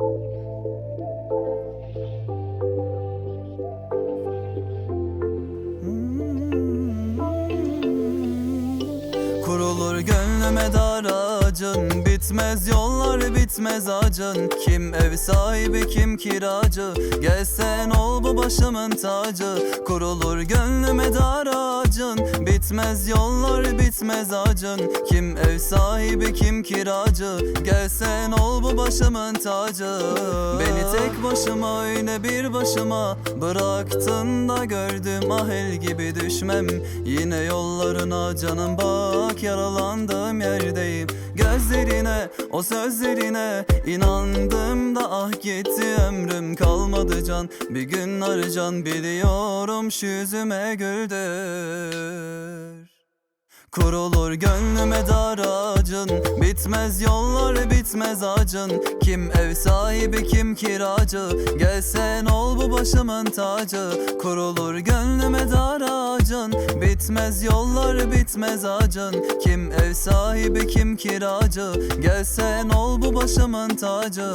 Kurulur gönlüme dar ağacın, bitmez yollar bitmez acın. Kim ev sahibi kim kiracı, gelsen ol bu başımın tacı. Kurulur gönlüme dar ağacın, bitmez yollar bitmez acın. Kim ev sahibi kim kiracı, gelsen ol bu başımın tacı. Beni tek başıma öyle bir başıma bıraktın da gördüm, ah el gibi düşmem yine yollarına canım. Bak yaralandığım yerdeyim, gözlerine o sözlerine inandım da ah gitti ömrüm kalmadı can. Bir gün aracan biliyorum şu yüzüme güldür. Kurulur gönlüme dar ağacın, bitmez yollar bitmez acın. Kim ev sahibi kim kiracı, gelsen ol bu başımın tacı. Kurulur gönlüme dar ağacın, bitmez yollar bitmez acın. Kim ev sahibi kim kiracı, gelsen ol bu başımın tacı.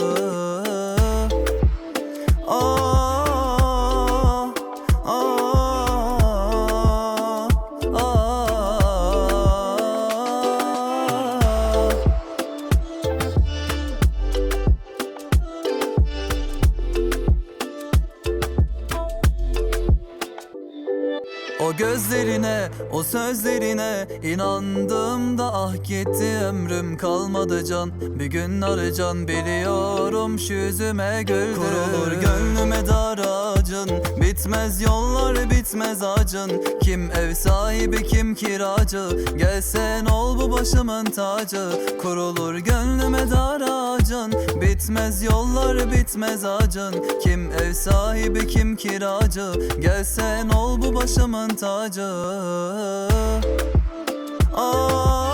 Ah, o gözlerine, o sözlerine inandım da ah gitti ömrüm kalmadı can. Bir gün aracan biliyorum şu yüzüme güldür. Kurulur gönlüme dar ağacın, bitmez yollar bitmez acın. Kim ev sahibi kim kiracı, gelsen ol bu başımın tacı. Kurulur gönlüme dar ağacın, bitmez yollar bitmez acın. Kim ev sahibi kim kiracı, gelsen ol bu başımın tacı. Ah.